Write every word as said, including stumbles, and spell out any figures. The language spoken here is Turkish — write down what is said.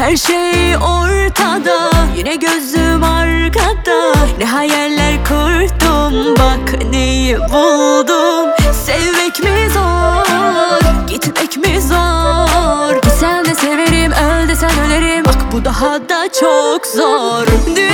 Her şey ortada, yine gözüm arkada. Ne hayaller kurdum, bak neyi buldum. Sevmek mi zor, gitmek mi zor? Sen de severim, öl desen ölerim. Bak bu daha da çok zor.